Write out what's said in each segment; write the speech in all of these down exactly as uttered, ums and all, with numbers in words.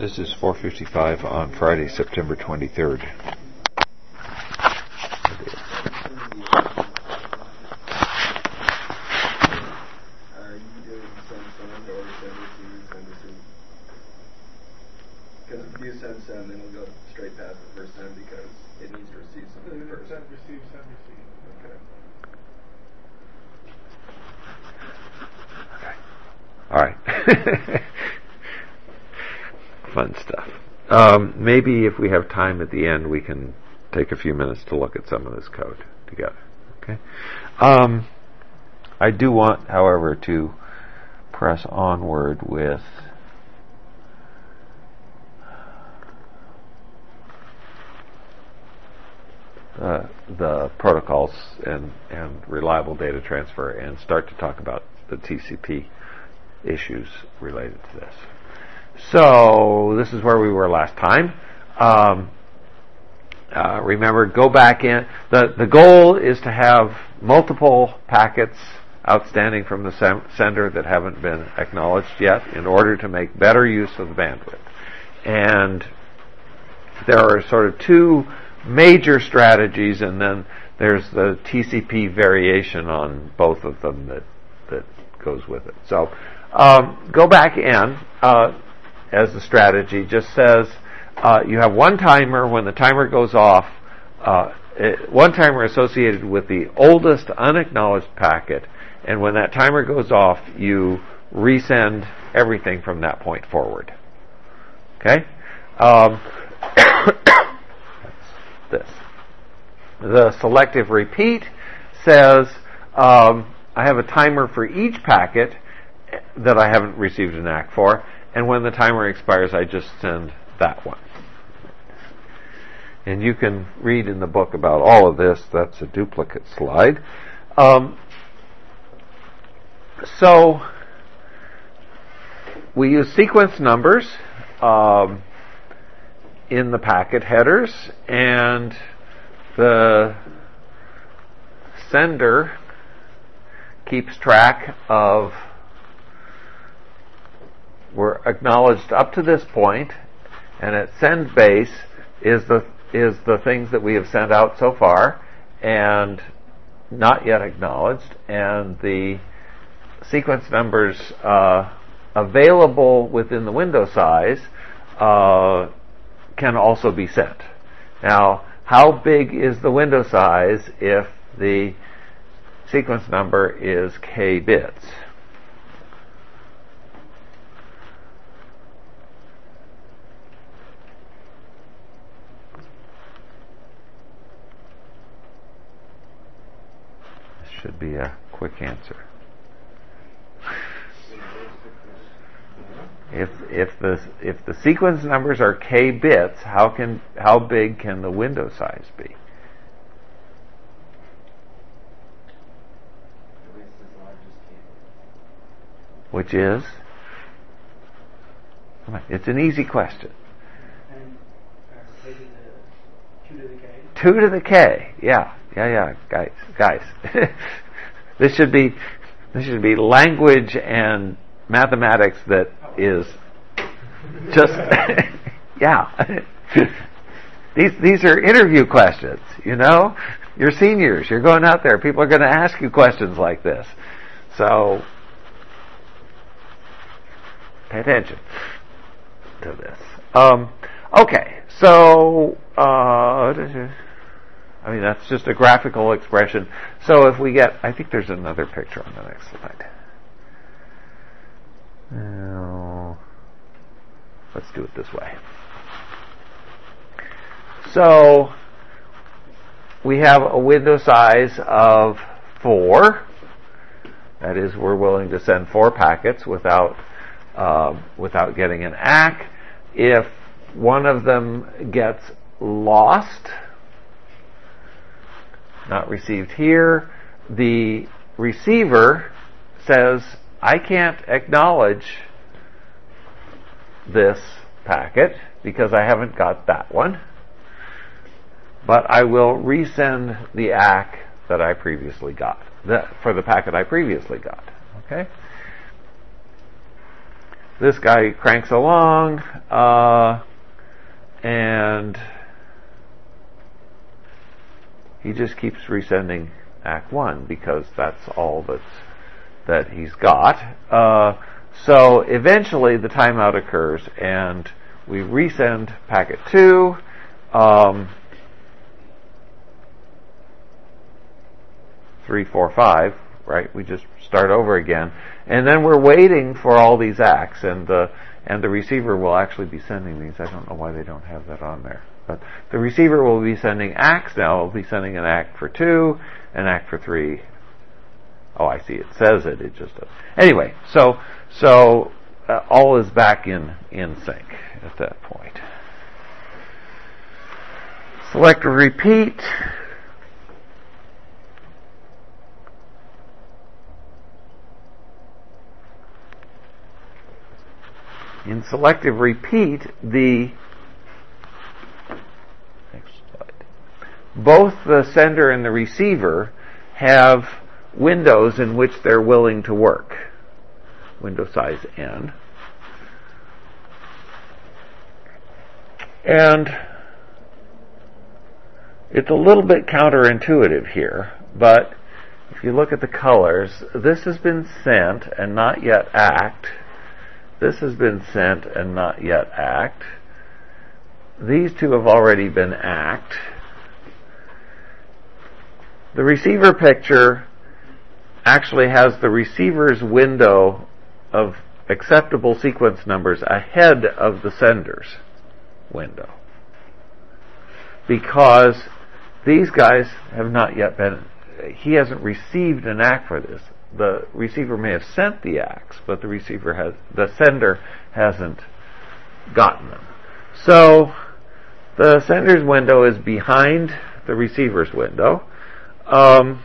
This is four fifty-five on Friday, September twenty-third. Because if you do send send, then it'll go straight past the first time because it needs to receive something first. Send, receive, send, receive. Okay. All right. Fun stuff. Um, maybe if we have time at the end, we can take a few minutes to look at some of this code together. Okay. Um, I do want, however, to press onward with uh, the protocols and, and reliable data transfer and start to talk about the T C P issues related to this. So this is where we were last time. Um, uh, remember, go back in. The, the goal is to have multiple packets outstanding from the sem- sender that haven't been acknowledged yet in order to make better use of the bandwidth. And there are sort of two major strategies, and then there's the T C P variation on both of them that, that goes with it. So um, go back in. Uh, as the strategy just says uh, you have one timer. When the timer goes off, uh, it, one timer associated with the oldest unacknowledged packet, and when that timer goes off, you resend everything from that point forward. Okay? Um, that's this. The selective repeat says um, I have a timer for each packet that I haven't received an A C K for, and when the timer expires, I just send that one. And you can read in the book about all of this. That's a duplicate slide. Um, so we use sequence numbers um, in the packet headers, and the sender keeps track of, we're acknowledged up to this point, and at send base is the is the things that we have sent out so far and not yet acknowledged, and the sequence numbers uh, available within the window size uh, can also be sent. Now, how big is the window size if the sequence number is k bits? Should be a quick answer. If if the if the sequence numbers are k bits, how can how big can the window size be? Which is? It's an easy question. two to the k. Two to the k. Yeah. Yeah, yeah, guys, guys. this should be this should be language and mathematics that is just yeah. these these are interview questions, you know? You're seniors, you're going out there, people are going to ask you questions like this. So pay attention to this. Um, okay, so uh I mean, that's just a graphical expression. So if we get, I think there's another picture on the next slide. Now, let's do it this way. So we have a window size of four. That is, we're willing to send four packets without uh, without getting an A C K. If one of them gets lost, not received here, the receiver says, I can't acknowledge this packet because I haven't got that one, but I will resend the A C K that I previously got, the, for the packet I previously got. Okay? this guy cranks along, uh, and he just keeps resending A C K one because that's all that's that he's got. Uh, so eventually the timeout occurs, and we resend packet two. Um, three, four, five, right? We just start over again, and then we're waiting for all these A Cs, and the and the receiver will actually be sending these. I don't know why they don't have that on there, but the receiver will be sending A Cs now. It'll be sending an A C for two, an A C for three. Oh, I see. It says it. It just does. Anyway, so so uh, all is back in in sync at that point. Selective repeat. In selective repeat, the next slide, both the sender and the receiver have windows in which they're willing to work. Window size n. And it's a little bit counterintuitive here, but if you look at the colors, this has been sent and not yet act. This has been sent and not yet act. These two have already been act. The receiver picture actually has the receiver's window of acceptable sequence numbers ahead of the sender's window, because these guys have not yet been, he hasn't received an A C for this. The receiver may have sent the A Cs, but the receiver has, the sender hasn't gotten them. So the sender's window is behind the receiver's window. Um,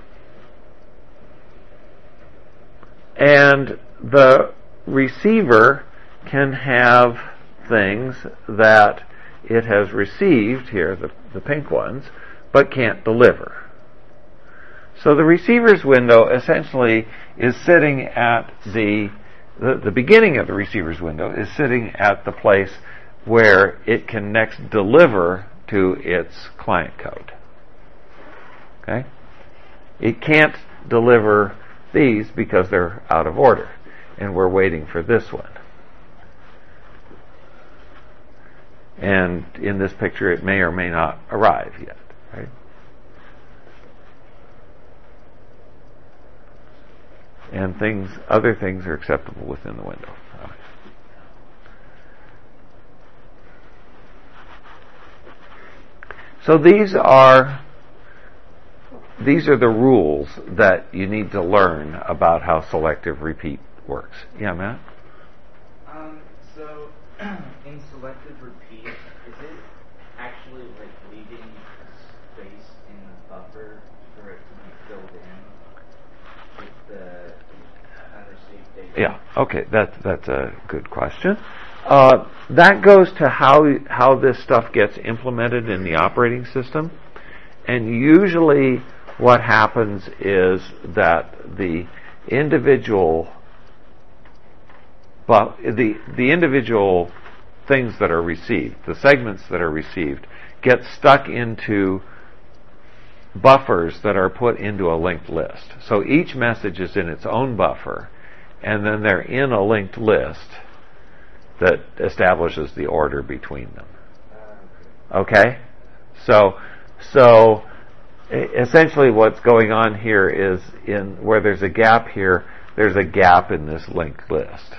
and the receiver can have things that it has received, here, the, the pink ones, but can't deliver. So the receiver's window essentially is sitting at the, the, the beginning of the receiver's window is sitting at the place where it can next deliver to its client code. Okay? It can't deliver these because they're out of order, and we're waiting for this one. And in this picture, it may or may not arrive yet, right? And things, other things are acceptable within the window. So these are these are the rules that you need to learn about how selective repeat works. Yeah, Matt? Um, so in selective repeat, is it actually like leaving space in the buffer for it to be filled in with the unreceived data? Yeah. Okay. That's that's a good question. Uh, that goes to how how this stuff gets implemented in the operating system, and usually what happens is that the individual but the the individual things that are received, the segments that are received, get stuck into buffers that are put into a linked list. So each message is in its own buffer, and then they're in a linked list that establishes the order between them. Okay? So, so essentially what's going on here is, in where there's a gap here, there's a gap in this linked list.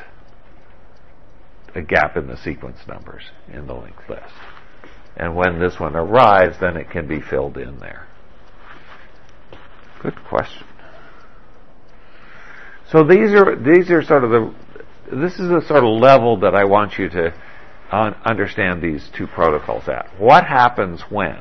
A gap in the sequence numbers in the linked list. And when this one arrives, then it can be filled in there. Good question. So these are these are sort of the this is the sort of level that I want you to un- understand these two protocols at. What happens when?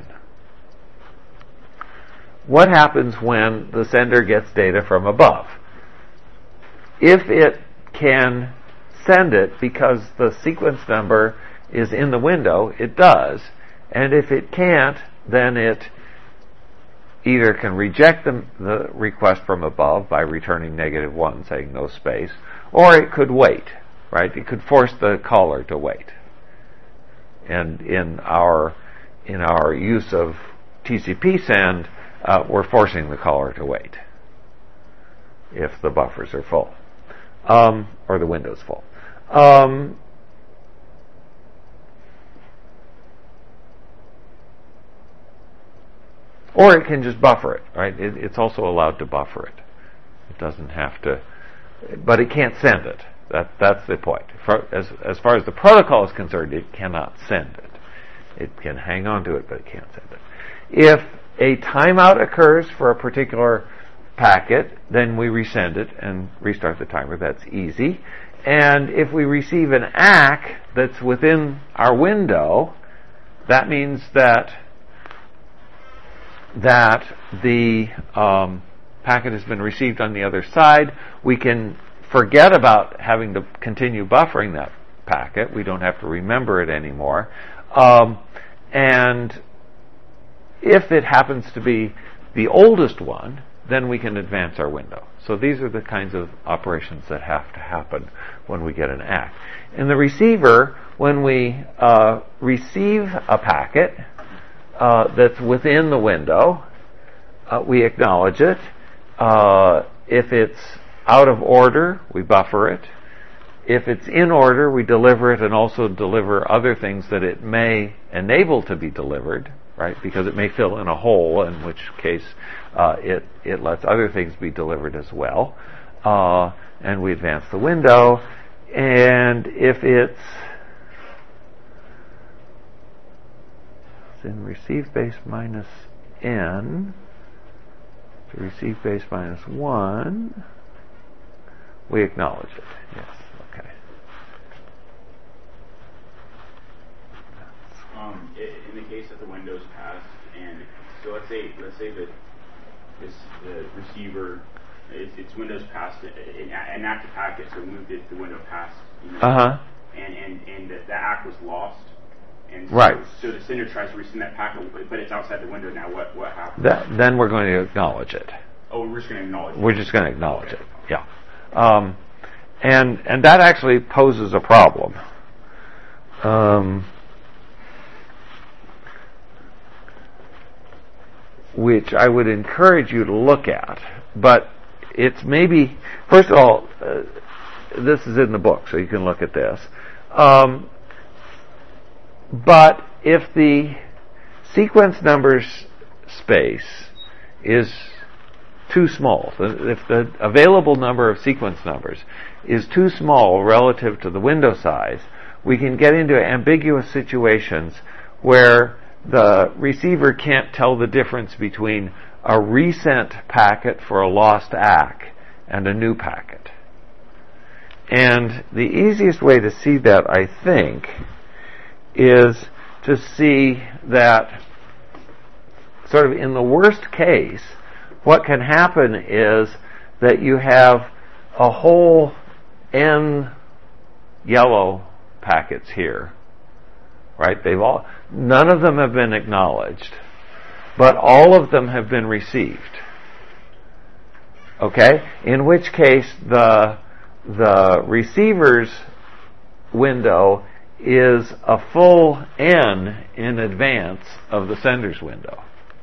What happens when the sender gets data from above? If it can send it because the sequence number is in the window, it does. And if it can't, then it either can reject the, the request from above by returning negative one, saying no space, or it could wait. right? It could force the caller to wait. And in our in our use of T C P send, uh, we're forcing the caller to wait if the buffers are full, um, or the window's full. Um, or it can just buffer it, right? It, it's also allowed to buffer it. It doesn't have to, but it can't send it. That that's the point. For, as as far as the protocol is concerned, it cannot send it. It can hang on to it, but it can't send it. If a timeout occurs for a particular packet, then we resend it and restart the timer. That's easy. And if we receive an A C K that's within our window, that means that that the um, packet has been received on the other side. We can forget about having to continue buffering that packet. We don't have to remember it anymore. Um, and if it happens to be the oldest one, then we can advance our window. So these are the kinds of operations that have to happen when we get an A C K. In the receiver, when we uh, receive a packet uh, that's within the window, uh, we acknowledge it. Uh, if it's out of order, we buffer it. If it's in order, we deliver it and also deliver other things that it may enable to be delivered, right? Because it may fill in a hole, in which case uh, it, it lets other things be delivered as well. Uh, and we advance the window. And if it's, it's in receive base minus n to receive base minus one, we acknowledge it. Yes, okay. Um, in the case that the window's passed, and so let's say let's say that this the receiver, it's, it's window's passed, an, an active packet, so we moved it, the window passed, you know, uh-huh. and and and the, the A C K was lost, and so, right. So the sender tries to resend that packet, but it's outside the window now. What what happens? That, then we're going to acknowledge it. Oh, we're just going to acknowledge it. We're just going to acknowledge okay. it. Yeah. Um, and and that actually poses a problem. Um, which I would encourage you to look at. But it's maybe, first of all, uh, this is in the book, so you can look at this. Um, but if the sequence numbers space is too small, if the available number of sequence numbers is too small relative to the window size, we can get into ambiguous situations where the receiver can't tell the difference between a resent packet for a lost A C K and a new packet. And the easiest way to see that, I think, is to see that sort of in the worst case, what can happen is that you have a whole N yellow packets here, right? They've all, none of them have been acknowledged, but all of them have been received. Okay? In which case the the receiver's window is a full N in advance of the sender's window.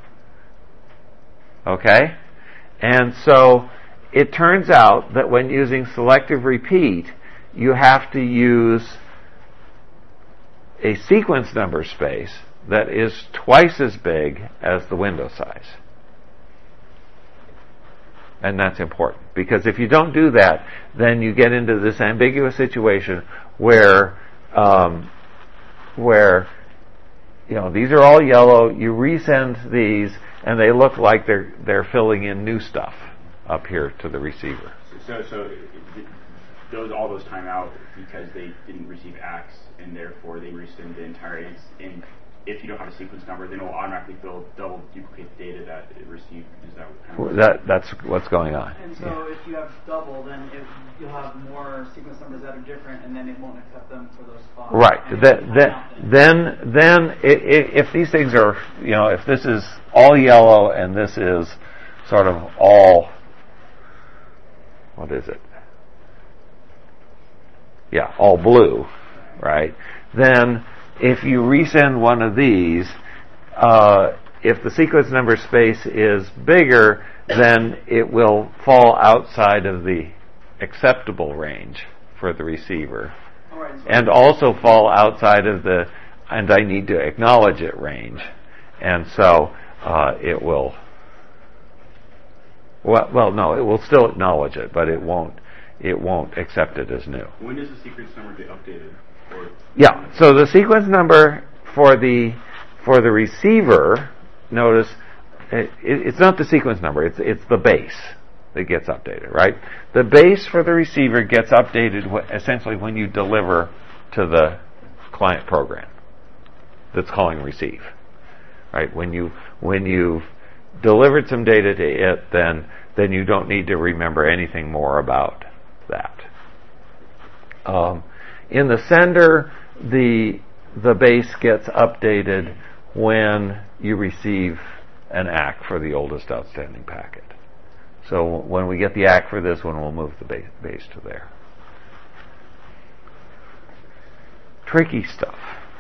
Okay? And so it turns out that when using selective repeat, you have to use a sequence number space that is twice as big as the window size. And that's important, because if you don't do that, then you get into this ambiguous situation where um, where you know these are all yellow, you resend these, and they look like they're they're filling in new stuff up here to the receiver. So, so those all those time out because they didn't receive A C Ks, and therefore they resend the entire. And if you don't have a sequence number, then it will automatically fill double duplicate the data that it received. Is that kind of that that's what's going on? And so, yeah. If you have double, then it, you'll have more sequence numbers that are different, and then it won't accept them for those spots. Right. That, that, then, then, it, it, if these things are, you know, if this is all yellow and this is sort of all, what is it? yeah, all blue, right? Then if you resend one of these, uh, if the sequence number space is bigger, then it will fall outside of the acceptable range for the receiver, All right, so and also fall outside of the and I need to acknowledge it range, and so uh, it will. Well, well, no, it will still acknowledge it, but it won't. It won't accept it as new. When does the sequence number get updated? Or Yeah. So the sequence number for the for the receiver, notice it, it, it's not the sequence number. It's it's the base that gets updated, right? The base for the receiver gets updated wh- essentially when you deliver to the client program that's calling receive, right? When you when you've delivered some data to it, then then you don't need to remember anything more about that. Um, in the sender, the the base gets updated when you receive an A C K for the oldest outstanding packet. So when we get the A C K for this one, we'll move the base, base to there. Tricky stuff.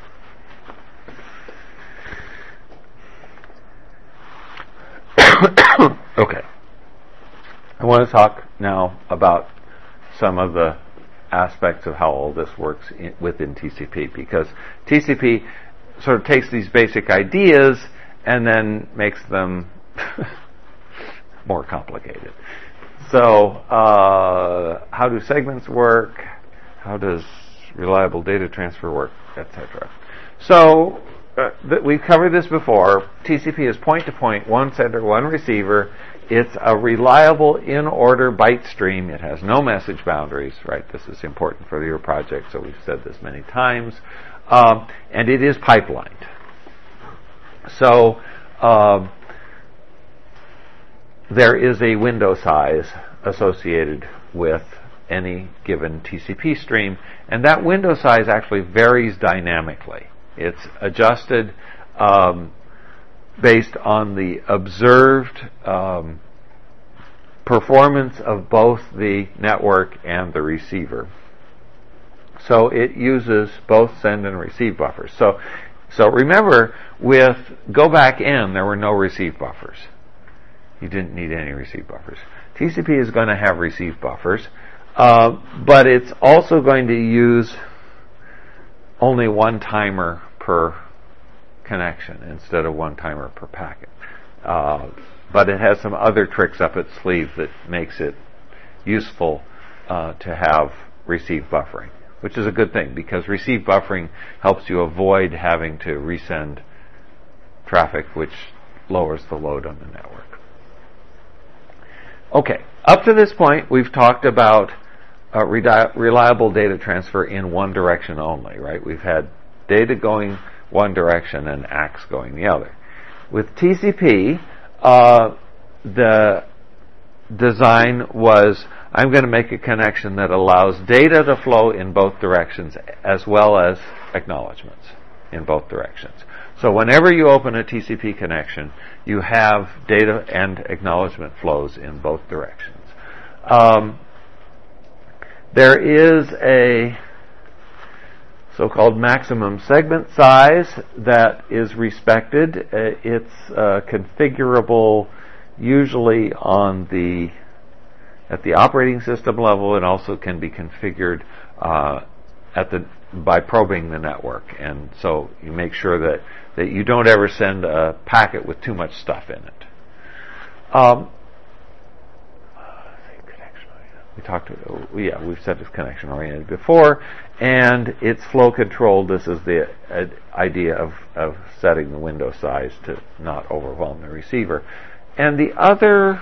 Okay. I want to talk now about some of the aspects of how all this works in, within T C P, because T C P sort of takes these basic ideas and then makes them more complicated. So, uh, how do segments work? How does reliable data transfer work, et cetera? So, uh, th- we've covered this before. T C P is point-to-point, one sender, one receiver. It's a reliable in-order byte stream. It has no message boundaries, right? This is important for your project, so we've said this many times. Um, and it is pipelined. So, um, there is a window size associated with any given T C P stream, and that window size actually varies dynamically. It's adjusted um, based on the observed um, performance of both the network and the receiver. So it uses both send and receive buffers. So, so remember, with go back N, there were no receive buffers. You didn't need any receive buffers. T C P is going to have receive buffers, uh, but it's also going to use only one timer per connection instead of one timer per packet. Uh, but it has some other tricks up its sleeve that makes it useful uh, to have receive buffering, which is a good thing because receive buffering helps you avoid having to resend traffic, which lowers the load on the network. Okay, up to this point, we've talked about uh, redi- reliable data transfer in one direction only, right? We've had data going one direction and A C Ks going the other. With T C P, uh, the design was, I'm going to make a connection that allows data to flow in both directions as well as acknowledgments in both directions. So whenever you open a T C P connection, you have data and acknowledgement flows in both directions. Um, there is a so-called maximum segment size that is respected. Uh, it's uh, configurable usually on the at the operating system level. It also can be configured uh, at the by probing the network, and so you make sure that, that you don't ever send a packet with too much stuff in it. Um, we talked, yeah, we've said it's connection oriented before, and it's flow controlled. This is the uh, idea of, of setting the window size to not overwhelm the receiver. And the other,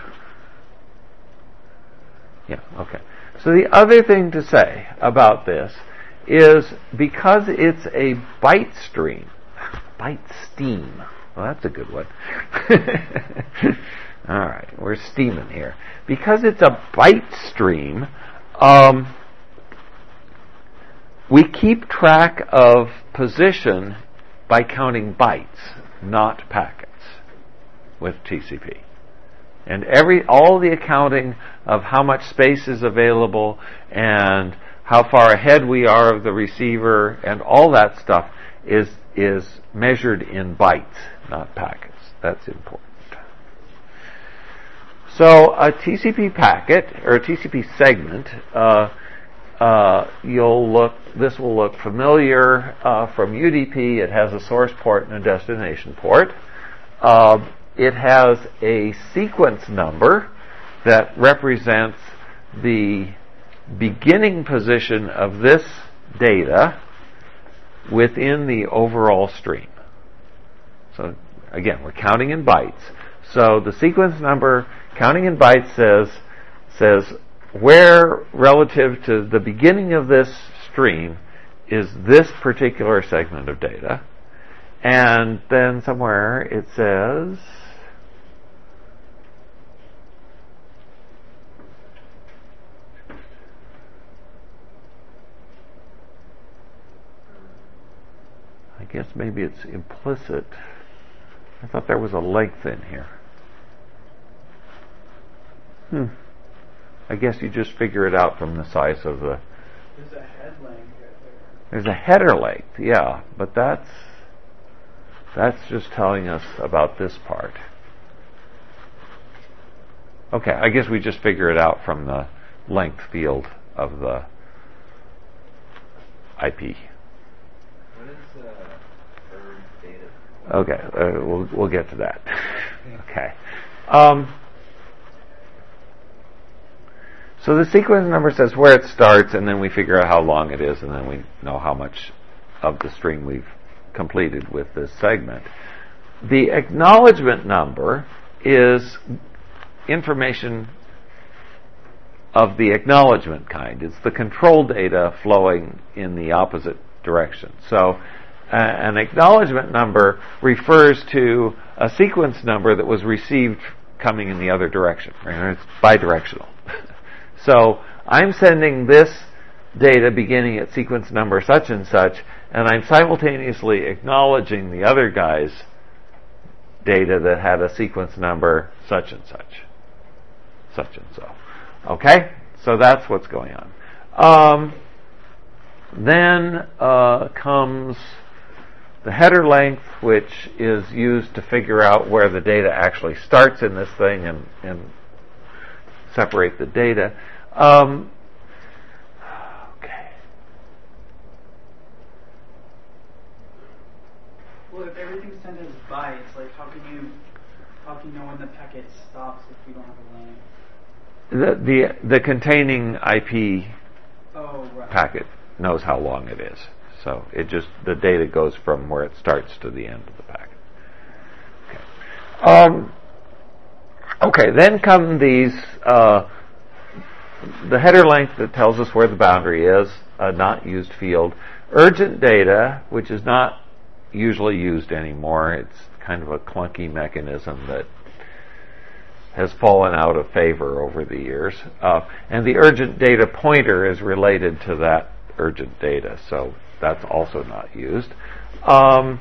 yeah, okay. So the other thing to say about this is because it's a byte stream, byte steam. Well, that's a good one. All right, we're steaming here. Because it's a byte stream, um, we keep track of position by counting bytes, not packets, with T C P. And every all the accounting of how much space is available and how far ahead we are of the receiver, and all that stuff is is measured in bytes, not packets. That's important. So a T C P packet, or a T C P segment, uh, uh, you'll look. This will look familiar uh, from U D P. It has a source port and a destination port. Uh, it has a sequence number that represents the beginning position of this data within the overall stream. So again, we're counting in bytes. So the sequence number, counting in bytes, says says where relative to the beginning of this stream is this particular segment of data. And then somewhere it says I guess maybe it's implicit. I thought there was a length in here. Hmm. I guess you just figure it out from the size of the... There's a head length right there. There's a header length, yeah, but that's that's just telling us about this part. Okay, I guess we just figure it out from the length field of the I P. What is uh, urge data? Okay, uh, we'll we'll get to that. Okay. Um, so the sequence number says where it starts, and then we figure out how long it is, and then we know how much of the string we've completed with this segment. The acknowledgement number is information of the acknowledgement kind. It's the control data flowing in the opposite direction. So uh, an acknowledgement number refers to a sequence number that was received coming in the other direction. Right? It's bidirectional. So I'm sending this data beginning at sequence number such and such, and I'm simultaneously acknowledging the other guy's data that had a sequence number such and such. Such and so. Okay? So that's what's going on. Um, then uh, comes the header length, which is used to figure out where the data actually starts in this thing and, and separate the data. Um, okay. Well, if everything's sent as bytes, like how can you how can you know when the packet stops if you don't have a length? The the, the containing I P Oh, right. packet knows how long it is. So it just the data goes from where it starts to the end of the packet. Okay. Um, okay. Then come these uh, the header length that tells us where the boundary is, a not used field. Urgent data, which is not usually used anymore. It's kind of a clunky mechanism that has fallen out of favor over the years. Uh, and the urgent data pointer is related to that urgent data, so that's also not used. Um,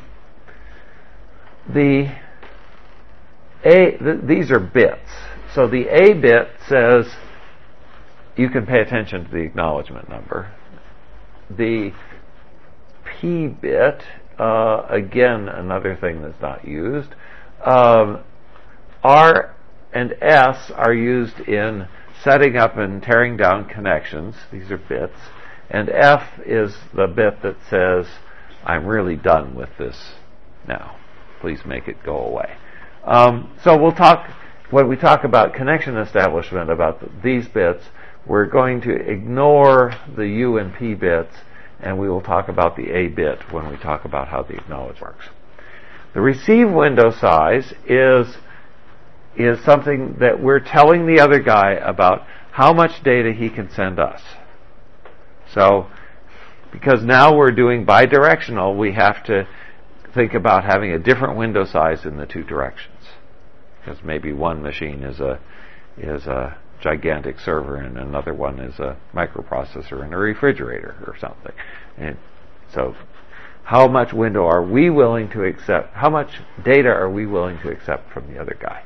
the A, th- these are bits. So the A bit says you can pay attention to the acknowledgement number. The P bit, uh, again, another thing that's not used. Um, R and S are used in setting up and tearing down connections. These are bits. And F is the bit that says, I'm really done with this now. Please make it go away. Um, so we'll talk, when we talk about connection establishment, about the, these bits, we're going to ignore the U and P bits, and we will talk about the A bit when we talk about how the acknowledge works. The receive window size is is something that we're telling the other guy about how much data he can send us. So, because now we're doing bidirectional, we have to think about having a different window size in the two directions. Because maybe one machine is a is a gigantic server and another one is a microprocessor and a refrigerator or something. And so, how much window are we willing to accept? How much data are we willing to accept from the other guy?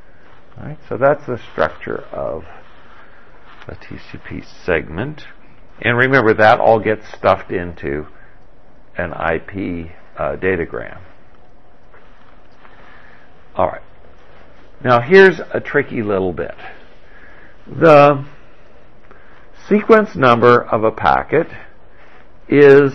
All right, so that's the structure of a T C P segment. And remember, that all gets stuffed into an I P uh, datagram. All right. Now here's a tricky little bit. The sequence number of a packet is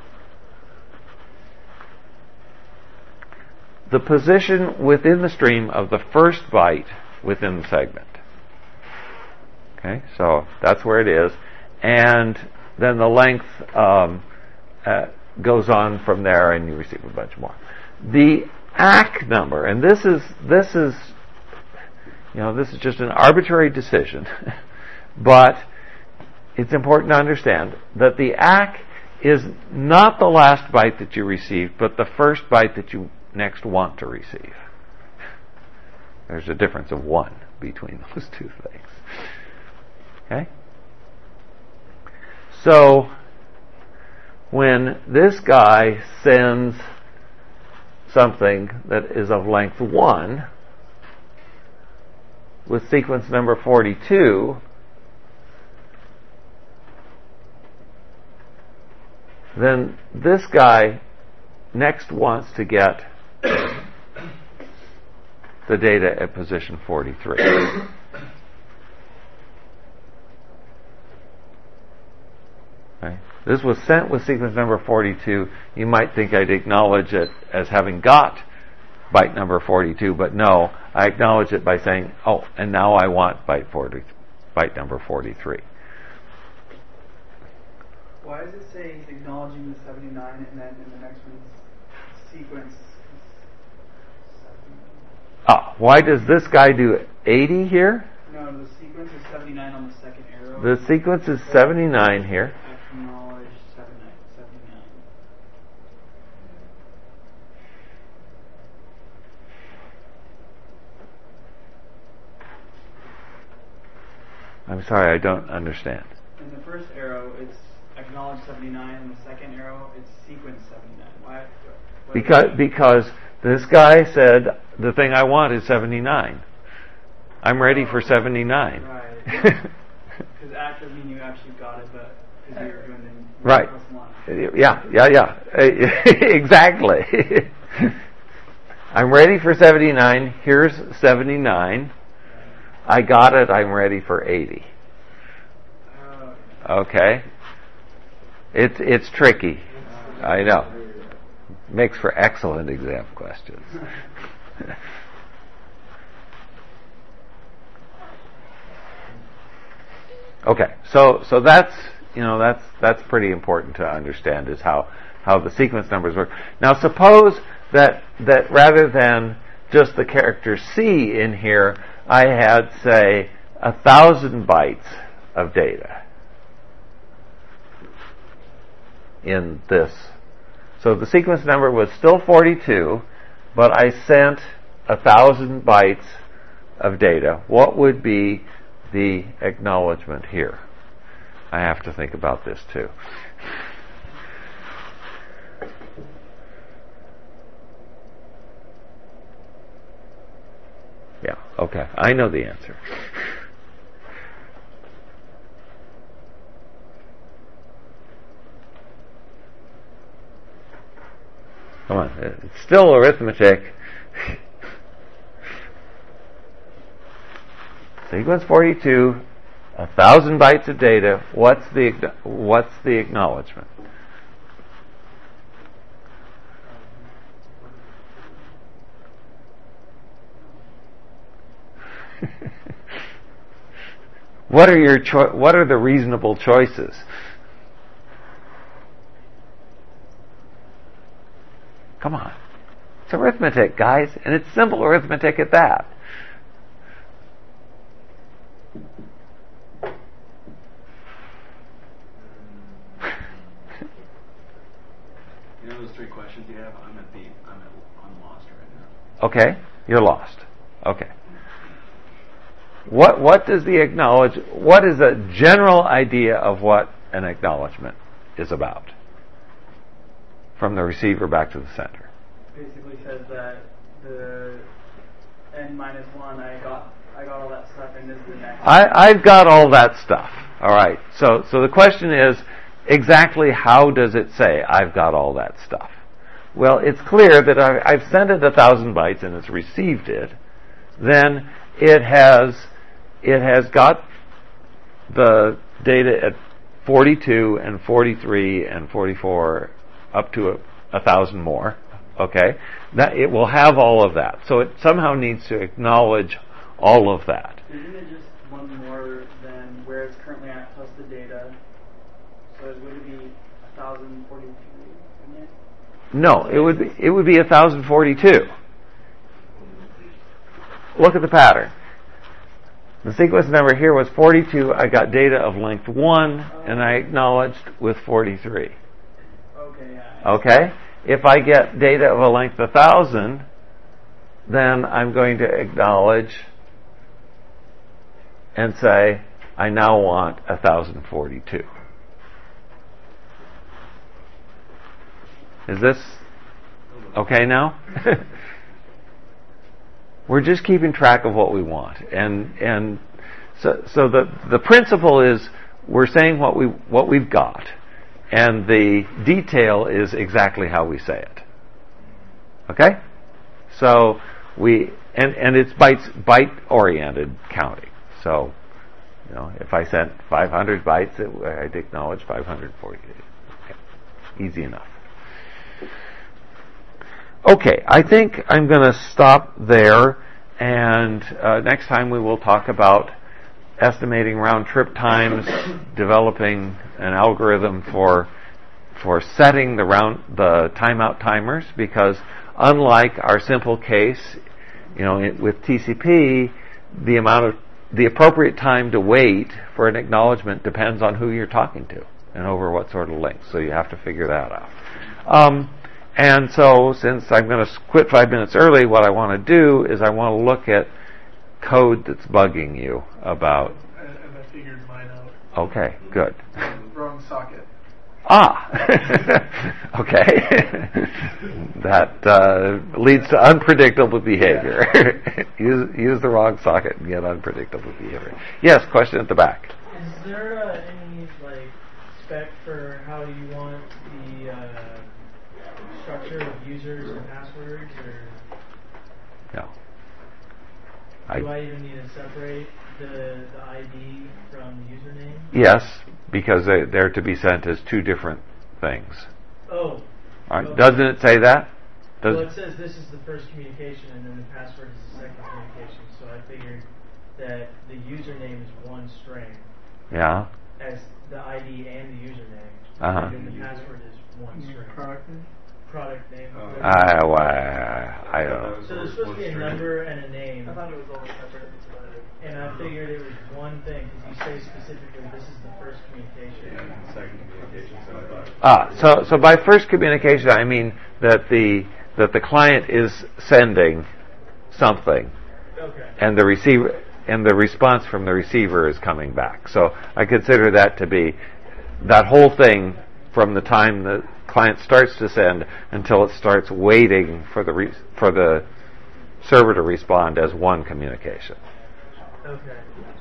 the position within the stream of the first byte within the segment. Okay, so that's where it is. And then the length um, uh, goes on from there, and you receive a bunch more. The A C K number, and this is this is you know this is just an arbitrary decision, but it's important to understand that the A C K is not the last byte that you received, but the first byte that you next want to receive. There's a difference of one between those two things. Okay? So, when this guy sends something that is of length one with sequence number forty-two, then this guy next wants to get the data at position forty-three. Okay. This was sent with sequence number forty-two. You might think I'd acknowledge it as having got byte number forty-two, but no, I acknowledge it by saying, oh, and now I want byte forty, byte number forty-three. Why does it say he's acknowledging the seventy-nine, and then in the next one's sequence? Ah, why does this guy do eighty here? No, the sequence is seventy-nine on the second arrow. The sequence is seventy-nine here. Acknowledge seventy-nine. I'm sorry, I don't understand. In the first arrow, it's acknowledge seventy-nine. In the second arrow, it's sequence seventy-nine. Why? What Because because this guy said the thing I want is seventy-nine. I'm ready for seventy-nine. Right. Because after mean you actually got it, but because you were doing the Right. line. Yeah, yeah, yeah. Exactly. I'm ready for seventy-nine. Here's seventy-nine. I got it. I'm ready for eighty. Oh, Okay. It's it's tricky. I know. Makes for excellent exam questions. Okay, so so that's you know that's that's pretty important to understand, is how how the sequence numbers work. Now suppose that that rather than just the character C in here, I had, say, a thousand bytes of data in this. So the sequence number was still forty-two, but I sent a thousand bytes of data. What would be the acknowledgement here? I have to think about this too. Yeah, okay. I know the answer. Come on, it's still arithmetic. Sequence forty-two, a thousand bytes of data. What's the what's the acknowledgement? What are your cho- what are the reasonable choices? Come on. It's arithmetic, guys, and it's simple arithmetic at that. You know those three questions you have? I'm at the I'm at I'm lost right now. Okay, you're lost. Okay. What what does the acknowledge? What is a general idea of what an acknowledgement is about? From the receiver back to the sender. basically says that the n minus one, I got I got all that stuff, and this is the next. I, I've got all that stuff. All right. So, so the question is, exactly how does it say I've got all that stuff? Well, it's clear that I, I've sent it a thousand bytes and it's received it. Then it has it has got the data at forty-two and forty-three and forty-four up to a, a thousand more. Okay, that it will have all of that. So it somehow needs to acknowledge all of that. Isn't it just one more than where it's currently at plus the data? So it would be one thousand forty-three, wouldn't it? No, it would be it would be one thousand forty-two. Look at the pattern. The sequence number here was forty-two. I got data of length one, and I acknowledged with forty-three. Okay, yeah. Okay? If I get data of a length one thousand, then I'm going to acknowledge and say, I now want one thousand forty-two. Is this okay now? We're just keeping track of what we want. And and so so the the principle is we're saying what we what we've got, and the detail is exactly how we say it. Okay? So we and, and it's bytes byte oriented counting. So, you know, if I sent five hundred bytes, it, I'd acknowledge five hundred forty-eight. Okay. Easy enough. Okay, I think I'm going to stop there, and uh, next time we will talk about estimating round trip times, developing an algorithm for for setting the round the timeout timers, because unlike our simple case, you know, it, with T C P, the amount of the appropriate time to wait for an acknowledgement depends on who you're talking to and over what sort of length. So you have to figure that out. Um, And so, since I'm going to quit five minutes early, what I want to do is I want to look at code that's bugging you about. And, and I figured mine out. Okay, good. Wrong socket. Ah, okay. That uh, leads to unpredictable behavior. use use the wrong socket and get unpredictable behavior. Yes, question at the back. Is there uh, any like spec for how you want the uh, structure of users and passwords, or No. do I, I even need to separate the, the I D from the username? yes, because they, they're to be sent as two different things. Oh. All right. Okay. Doesn't it say that? Does Well, it says this is the first communication, and then the password is the second communication. So I figured that the username is one string, Yeah. as the I D and the username, Uh-huh. and then the password is one string. Product name? Product name. Oh. I, well, I, I don't know. So there's supposed to be a number and a name. I thought it was all separate. That's about it. And I figured it was one thing, because you say specifically this is the first communication. And second communication, so I thought. Ah, so so by first communication, I mean that the that the client is sending something, Okay. and the receiver and the response from the receiver is coming back. So I consider that to be that whole thing from the time the client starts to send until it starts waiting for the re- for the server to respond as one communication. Okay.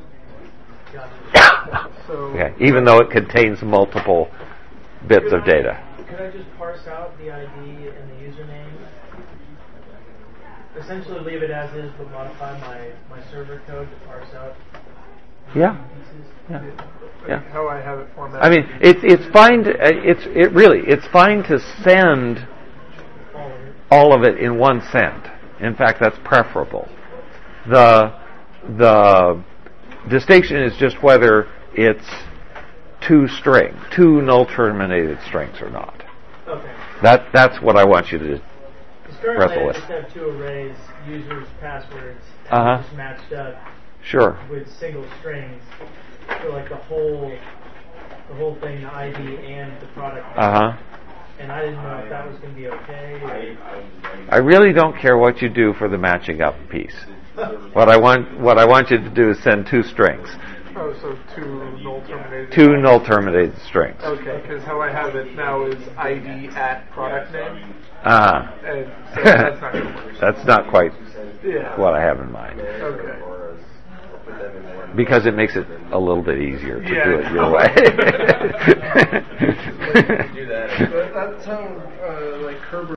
Gotcha. So, Okay, even though it contains multiple bits Could of I- data. Could I just parse out the I D and the username? Essentially leave it as is, but modify my, my server code to parse out Yeah. pieces? Yeah. like Yeah. how I have it formatted. I mean, it's it's fine. To, it's it really it's fine to send All of it. all of it in one send. In fact, that's preferable. The the distinction is just whether it's two string, two null terminated strings or not. Okay. That that's what I want you to do. Because currently Wrestle I with. just have two arrays, users, passwords, and Uh-huh. just matched up Sure. with single strings. So like the whole the whole thing, the I D and the product name. Uh huh. And I didn't know if that was going to be okay. Or I really don't care what you do for the matching up piece. What I want what I want you to do is send two strings, Oh, so two null terminated. two null terminated strings. Okay, because how I have it now is I D at product name, Uh huh. and so that's not going to work. That's not quite Yeah. what I have in mind. Okay. because it makes it a little bit easier to Yeah, do it I your know. way. Do that. But that's how, uh, like, Kerber